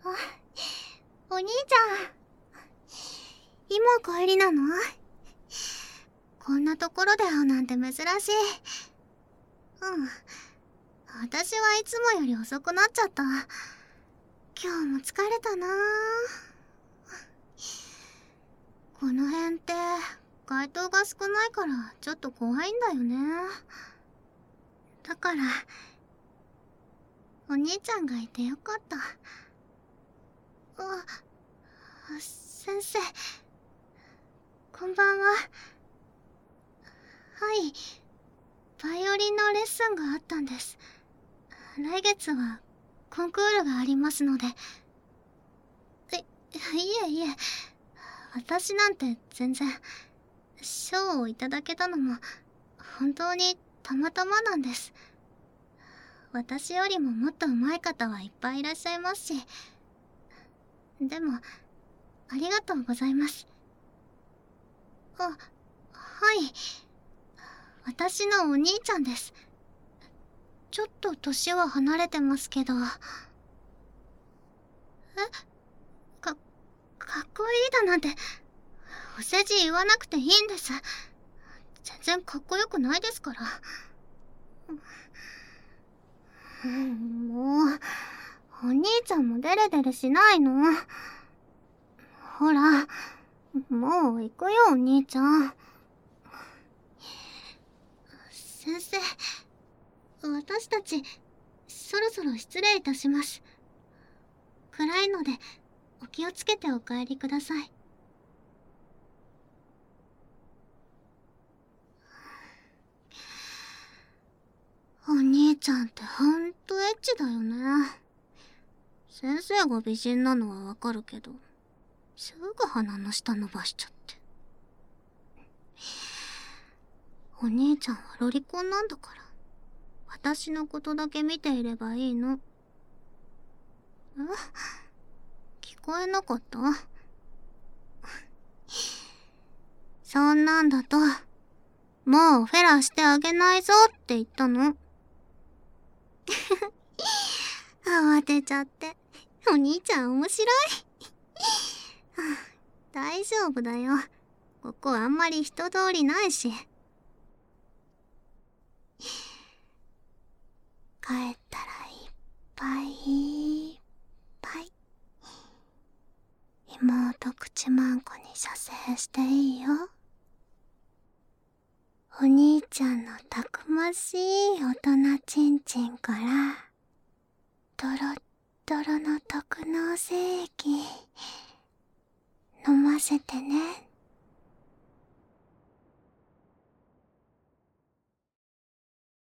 お兄ちゃん、今帰りなの？こんなところで会うなんて珍しい。私はいつもより遅くなっちゃった。今日も疲れたな。この辺って街灯が少ないからちょっと怖いんだよね。だからお兄ちゃんがいてよかった。先生、こんばんは。はい、バイオリンのレッスンがあったんです。来月はコンクールがありますので。いえいえ、私なんて全然。賞をいただけたのも本当にたまたまなんです。私よりももっと上手い方はいっぱいいらっしゃいますし。でもありがとうございます。はい、私のお兄ちゃんです。ちょっと年は離れてますけど。かっこいいだなんてお世辞言わなくていいんです。全然かっこよくないですから。もうお兄ちゃんもデレデレしないの。ほら、もう行くよお兄ちゃん。先生、私たちそろそろ失礼いたします。暗いのでお気をつけてお帰りください。お兄ちゃんってほんとエッチだよね。先生が美人なのはわかるけど、すぐ鼻の下伸ばしちゃって。お兄ちゃんはロリコンなんだから、私のことだけ見ていればいいの。聞こえなかった？そんなんだと、もうフェラしてあげないぞって言ったの。慌てちゃって。お兄ちゃん面白い。大丈夫だよ。ここあんまり人通りないし。帰ったらいっぱい妹口まんこに射精していいよ。お兄ちゃんのたくましい大人ちんちんからドロッドロの特納精液飲ませてね。